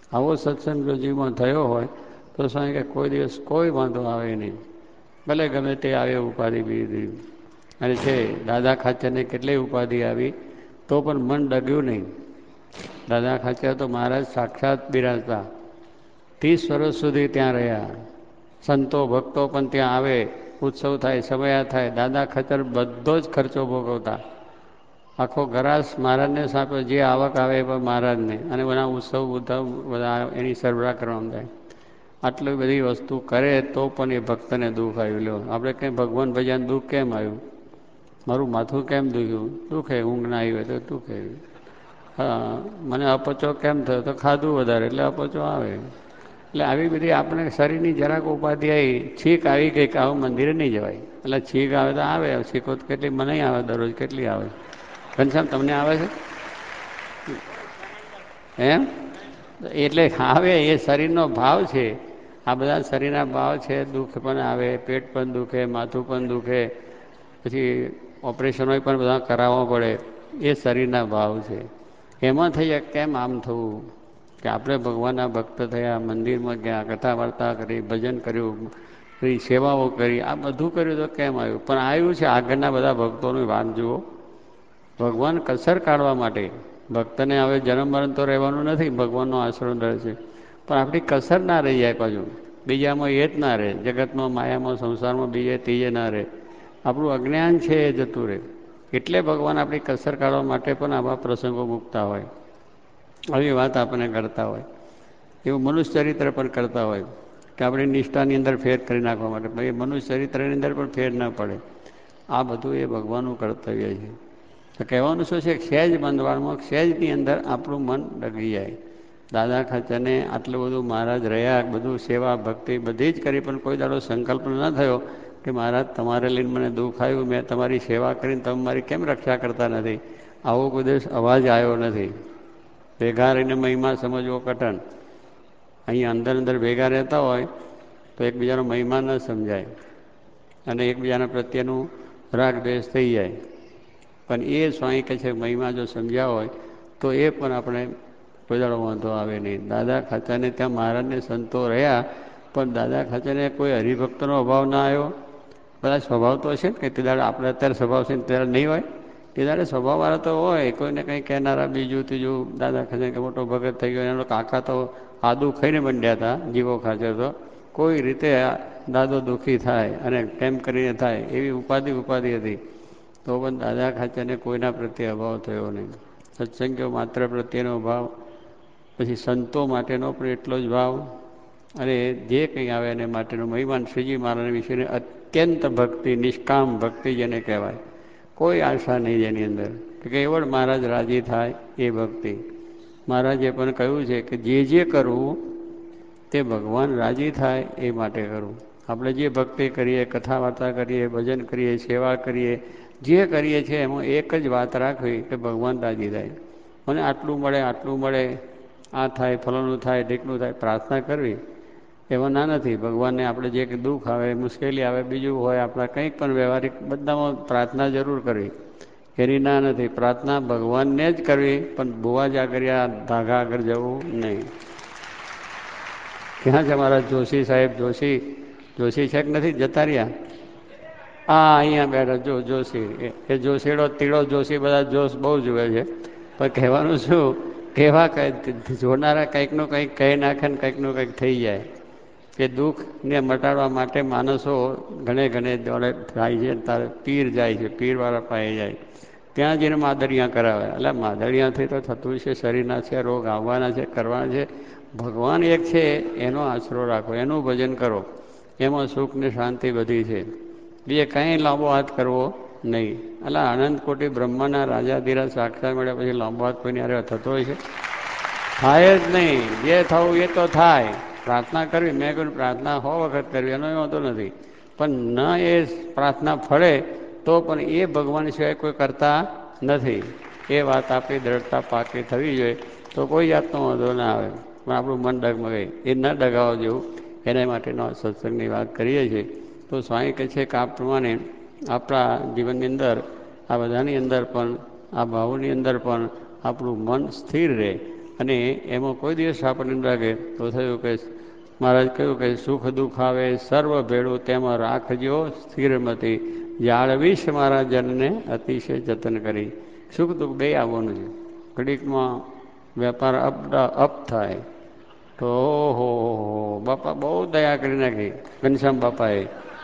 આવો સત્સંગ જો જીવમાં થયો હોય તો સ્વામી કે કોઈ દિવસ કોઈ વાંધો આવે નહીં, ભલે ગમે તે આવે ઉપાધિ બીજી. અને છે દાદા ખાચરને કેટલી ઉપાધિ આવી તો પણ મન ડગ્યું નહીં. દાદા ખાચર તો મહારાજ સાક્ષાત બિરાજતા, 30 વર્ષ સુધી ત્યાં રહ્યા. સંતો ભક્તો પણ ત્યાં આવે, ઉત્સવ થાય, સમયા થાય, દાદા ખાચર બધો જ ખર્ચો ભોગવતા. આખો ગરાસ મહારાજને સાંપે, જે આવક આવે એ પણ મહારાજને, અને બધા ઉત્સવ બધા એની સરબરાહ કરવામાં જાય. આટલી બધી વસ્તુ કરે તો પણ એ ભક્તને દુઃખ આવ્યું. લો આપણે કંઈ ભગવાન ભજ્યાને દુઃખ કેમ આવ્યું? મારું માથું કેમ દુખ્યું? દુઃખે. ઊંઘ ના આવી હોય તો દુઃખે. હા, મને અપચો કેમ થયો? તો ખાધું વધારે એટલે અપચો આવે. એટલે આવી બધી આપણે શરીરની જરાક ઉપાધિ આવી, છીક આવી ગઈ કે આવું મંદિરે નહીં જવાય. એટલે છીક આવે તો આવે, છીકો તો કેટલી મને આવે, દરરોજ કેટલી આવે. ઘનશ્યામ તમને આવે છે એમ? એટલે આવે એ શરીરનો ભાવ છે. આ બધા શરીરના ભાવ છે. દુઃખ પણ આવે, પેટ પણ દુખે, માથું પણ દુખે, પછી ઓપરેશનો પણ બધા કરાવવા પડે. એ શરીરના ભાવ છે. એમાં થઈ જાય કેમ આમ થવું કે આપણે ભગવાનના ભક્ત થયા, મંદિરમાં ગયા, કથા વાર્તા કરી, ભજન કર્યું, પછી સેવાઓ કરી, આ બધું કર્યું તો કેમ આવ્યું? પણ આવ્યું છે આગળના બધા ભક્તોની વાત જુઓ. ભગવાન કસર કાઢવા માટે, ભક્તને હવે જન્મ મરણ તો રહેવાનું નથી, ભગવાનનો આશરો રહે છે, પણ આપણી કસર ના રહી જાય. પાછું બીજામાં એ જ ના રહે, જગતમાં, માયામાં, સંસારમાં બીજે ત્રીજે ના રહે. આપણું અજ્ઞાન છે એ જતું રહે. એટલે ભગવાન આપણી કસર કાઢવા માટે પણ આવા પ્રસંગો મૂકતા હોય, આવી વાત આપણને કરતા હોય. એવું મનુષ્ય ચરિત્ર પણ કરતા હોય કે આપણી નિષ્ઠાની અંદર ફેર કરી નાખવા માટે. ભાઈ મનુષ્ય ચરિત્રની અંદર પણ ફેર ના પડે. આ બધું એ ભગવાનનું કર્તવ્ય છે. તો કહેવાનું શું છે? સહેજ બંધવાળમાં, સહેજની અંદર આપણું મન ડગી જાય. દાદા ખાચરને આટલું બધું મહારાજ રહ્યા, બધું સેવા ભક્તિ બધી જ કરી, પણ કોઈ દાડો સંકલ્પ ન થયો કે મહારાજ તમારે લઈને મને દુઃખ આવ્યું, મેં તમારી સેવા કરીને તમે મારી કેમ રક્ષા કરતા નથી? આવો કોઈ દિવસ અવાજ આવ્યો નથી. ભેગા રહીને મહિમા સમજવો કઠણ. અહીં અંદર અંદર ભેગા રહેતા હોય તો એકબીજાનો મહિમા ન સમજાય અને એકબીજાના પ્રત્યેનું રાગ દ્વેષ થઈ જાય. પણ એ સ્વામી કહે છે મહિમા જો સમજ્યા હોય તો એ પણ આપણે કોઈ દાડો વાંધો આવે નહીં. દાદા ખાચરને ત્યાં મહારાજને સંતો રહ્યા, પણ દાદા ખાચરને કોઈ હરિભક્તનો અભાવ ના આવ્યો. બધા સ્વભાવ તો હશે ને કે તે દાડે આપણે અત્યારે સ્વભાવ છે ને ત્યારે નહીં હોય. તે દાડે સ્વભાવવાળા તો હોય, કોઈને કંઈ કહેનારા, બીજું ત્રીજું. દાદા ખાચર કે મોટો ભગત થઈ ગયો, એનો કાકા તો આદુ ખાઈને મંડ્યા હતા, જીવો ખાચર તો. કોઈ રીતે દાદો દુઃખી થાય અને કેમ કરીને થાય એવી ઉપાધિ હતી. તો પણ દાદા ખાચરને કોઈના પ્રત્યે અભાવ થયો નહીં. સત્સંગીઓ માત્ર પ્રત્યેનો ભાવ, પછી સંતો માટેનો પણ એટલો જ ભાવ, અને જે કંઈ આવે એને માટેનો મહિમાન. શ્રીજી મહારાજ વિશેની અત્યંત ભક્તિ, નિષ્કામ ભક્તિ જેને કહેવાય, કોઈ આશા નહીં જેની અંદર, કે કેવળ મહારાજ રાજી થાય એ ભક્તિ. મહારાજે પણ કહ્યું છે કે જે કરવું તે ભગવાન રાજી થાય એ માટે કરવું. આપણે જે ભક્તિ કરીએ, કથા વાર્તા કરીએ, ભજન કરીએ, સેવા કરીએ, જે કરીએ છીએ એમાં એક જ વાત રાખવી કે ભગવાન રાજી થાય. મને આટલું મળે, આટલું મળે, આ થાય, ફલાણું થાય, ઢીકણું થાય, પ્રાર્થના કરવી એમાં ના નથી. ભગવાનને આપણે જે દુઃખ આવે, મુશ્કેલી આવે, બીજું હોય, આપણા કંઈક પણ વ્યવહારિક બધામાં પ્રાર્થના જરૂર કરવી, એની ના નથી. પ્રાર્થના ભગવાનને જ કરવી, પણ ભુવા જાગરિયા ધાગા આગળ જવું નહીં. ક્યાં છે અમારા જોશી સાહેબ? જોશી છે કે નથી? જતા રહ્યા? હા, અહીંયા બેઠા જો જોશી. એ જોશીડો તીડો જોશી બધા જોશ બહુ જુએ છે. પણ કહેવાનું શું, કેવા જોનારા કંઈકનું કંઈક કહી નાખે ને કંઈકનું કંઈક થઈ જાય. કે દુઃખને મટાડવા માટે માણસો ઘણે દોડે થાય છે. તારે પીર જાય છે, પીરવાળા પાસે જાય, ત્યાં જઈને માદરિયા કરાવે. એટલે માદરિયાથી તો થતું છે, શરીરના છે, રોગ આવવાના છે, કરવાના છે. ભગવાન એક છે, એનો આશરો રાખો, એનું ભજન કરો, એમાં સુખ ને શાંતિ બધી છે. બીજે કંઈ લાંબો હાથ કરવો નહીં. એટલે અનંત કોટી બ્રહ્માના રાજાધીરાજ સાક્ષાત મળ્યા પછી લાંબો હાથ કોઈની હારે થતો હોય છે? થાય જ નહીં. જે થવું એ તો થાય. પ્રાર્થના કરવી, મેં કહ્યું પ્રાર્થના 100 વખત કરવી, એનો વાંધો નથી, પણ ન એ પ્રાર્થના ફળે તો પણ એ ભગવાન સિવાય કોઈ કરતા નથી. એ વાત આપણી દ્રઢતા પાકી થવી જોઈએ, તો કોઈ જાતનો વાંધો ના આવે. પણ આપણું મન ડગમગે એ ન ડગાવવા જેવું, એના માટેનો સત્સંગની વાત કરીએ છીએ. તો સ્વામી કહે છે કે આ પ્રમાણે આપણા જીવનની અંદર, આ બધાની અંદર પણ, આ ભાવોની અંદર પણ આપણું મન સ્થિર રહે અને એમાં કોઈ દિવસ આપણને લાગે તો થયું કે મહારાજ કહ્યું કે સુખ દુઃખ આવે સર્વ ભેળું તેમાં રાખજો સ્થિરમતી જાળવીશ મારા જનને અતિશય જતન કરી. સુખ દુઃખ બે આવવાનું છે. ઘડીકમાં વેપાર અપ થાય તો ઓહો બાપા બહુ દયા કરી નાખી ઘનશ્યામ બાપાએ.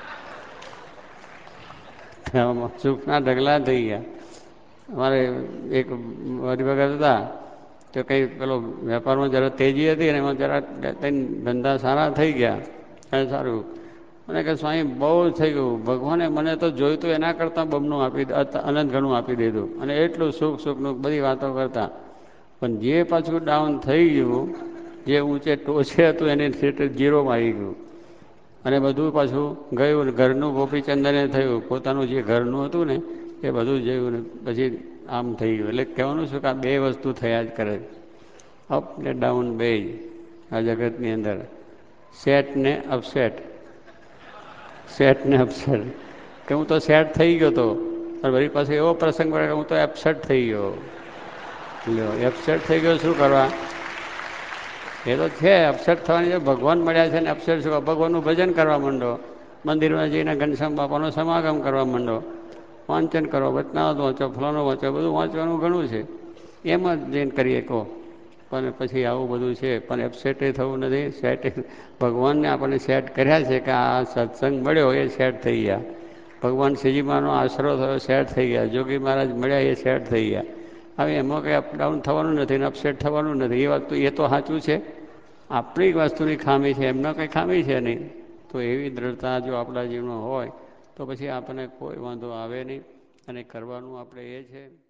સુખના ઢગલા થઈ ગયા. અમારે એક વગત હતા તો કંઈ પેલો વેપારમાં જરા તેજી હતી ને એમાં જરા ધંધા સારા થઈ ગયા. સારું મને કે સ્વામી બહુ થઈ ગયું, ભગવાને મને તો જોયું તો એના કરતાં બમણું આપી અનંત ઘણું આપી દીધું અને એટલું સુખ સુખનું બધી વાતો કરતા. પણ જે પાછું ડાઉન થઈ ગયું, જે ઊંચે ટોચે હતું એને ઝીરોમાં આવી ગયું અને બધું પાછું ગયું. ઘરનું ગોપીચંદને થયું, પોતાનું જે ઘરનું હતું ને એ બધું જોયું ને પછી આમ થઈ ગયું. એટલે કહેવાનું શું કે આ બે વસ્તુ થયા જ કરે, અપ ને ડાઉન બે આ જગતની અંદર, સેટ ને અપસેટ. સેટ ને અપસેટ કે હું તો સેટ થઈ ગયો હતો અને વળી પાસે એવો પ્રસંગ પડે કે હું તો એપસેટ થઈ ગયો. લ્યો એપસેટ થઈ ગયો શું કરવા? એ તો છે અપસેટ થવાની જો ભગવાન મળ્યા છે ને અપસેટ શું? ભગવાનનું ભજન કરવા માંડો, મંદિરમાં જઈને ઘનશ્યામ બાપાનો સમાગમ કરવા માંડો, વાંચન કરો, વચનાવત વાંચો, ફલાણું વાંચો, બધું વાંચવાનું ઘણું છે. એમ જ જઈને કરીએ કહો. પણ પછી આવું બધું છે. પણ એપસેટ થવું નથી, સેટ ભગવાનને આપણને સેટ કર્યા છે કે આ સત્સંગ મળ્યો એ સેટ થઈ ગયા. ભગવાન શ્રીજીમાનો આશરો થયો સેટ થઈ ગયા. જોગી મહારાજ મળ્યા એ સેટ થઈ ગયા. હવે એમાં કંઈ અપડાઉન થવાનું નથી ને અપસેટ થવાનું નથી. એ વાત તો એ તો સાચું છે. આપણી વસ્તુની ખામી છે, એમના કંઈ ખામી છે નહીં. તો એવી દ્રઢતા જો આપણા જીવનમાં હોય તો પછી આપણને કોઈ વાંધો આવે નહીં. અને કરવાનું આપણે એ છે